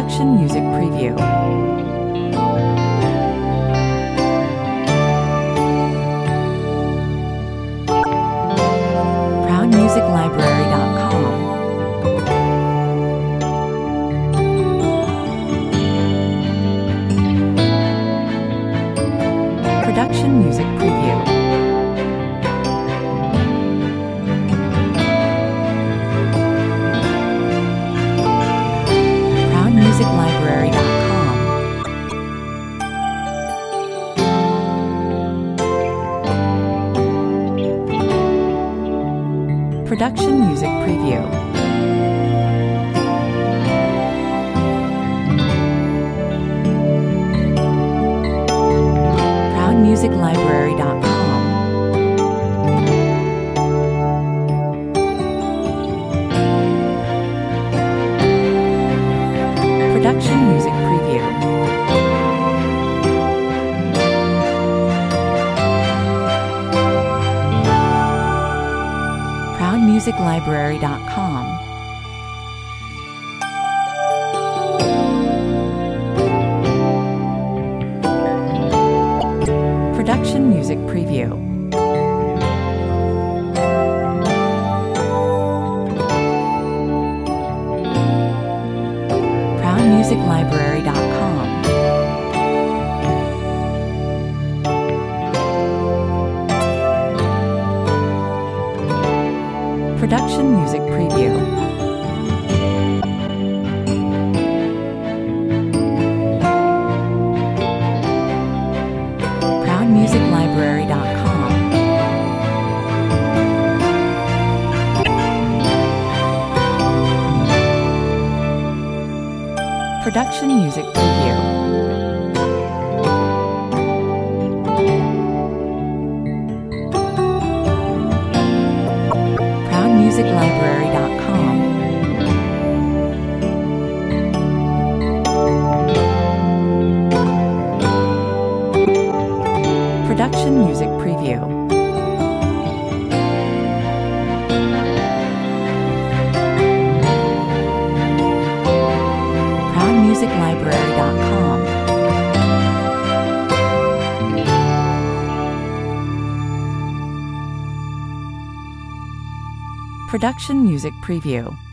Production Music Preview. ProudMusicLibrary.com. Production Music Preview. ProudMusicLibrary.com. Production Music Preview. ProudMusicLibrary.com. Production Music Preview. ProudMusicLibrary.com. Production Music Preview. ProudMusicLibrary.com. Production Music Preview. ProudMusicLibrary.com. Production Music Preview. ProudMusicLibrary.com. Production Music Preview. ProudMusicLibrary.com. Production Music Preview.